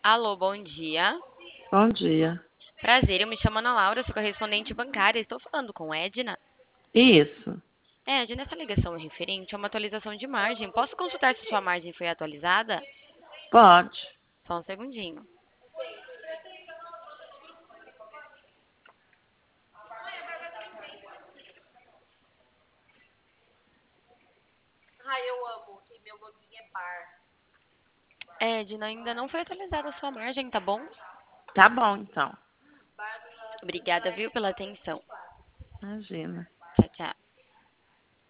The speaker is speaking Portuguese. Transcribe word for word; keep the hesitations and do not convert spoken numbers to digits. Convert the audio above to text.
Alô, bom dia. Bom dia. Prazer, eu me chamo Ana Laura, sou correspondente bancária. Estou falando com Edna. Isso, É, Edna, essa ligação é referente a uma atualização de margem. Posso consultar se sua margem foi atualizada? pode. Só um segundinho. Edna, ainda não foi atualizada a sua margem, tá bom? Tá bom, então. Obrigada, viu, pela atenção. Imagina. Tchau, tchau.